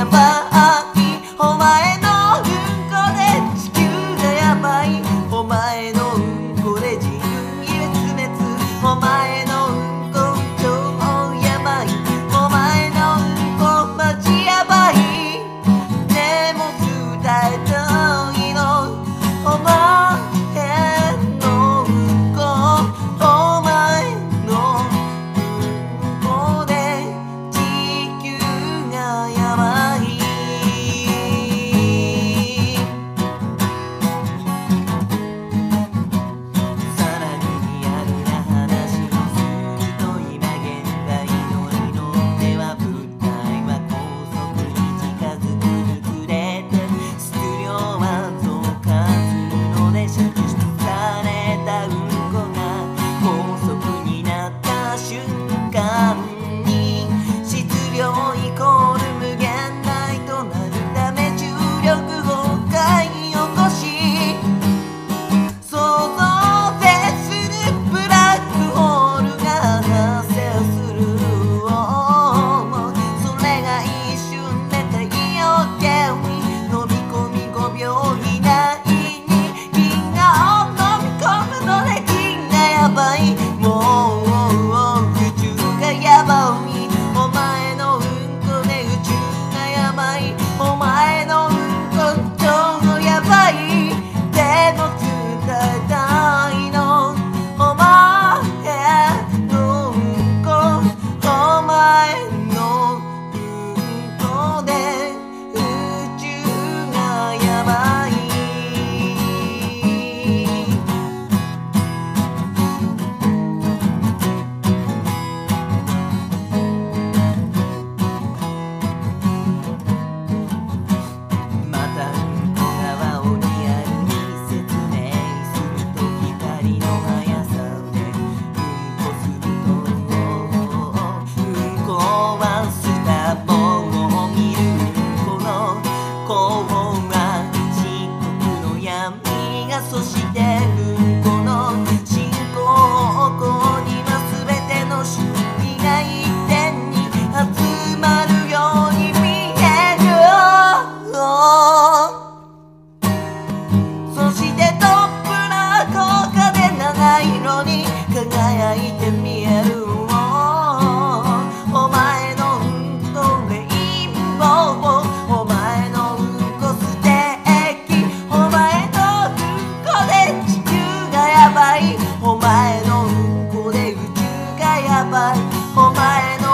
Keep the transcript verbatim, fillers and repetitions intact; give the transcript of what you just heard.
そしてうんこの進行方向には全ての周囲が一点に集まるように見える。そしてトップな効果で七色に輝いて見える。お前のうんこレインボー、お前のうんこステーキ、お前のうんこで地球がやばい、お前のうんこで宇宙がやばい、お前の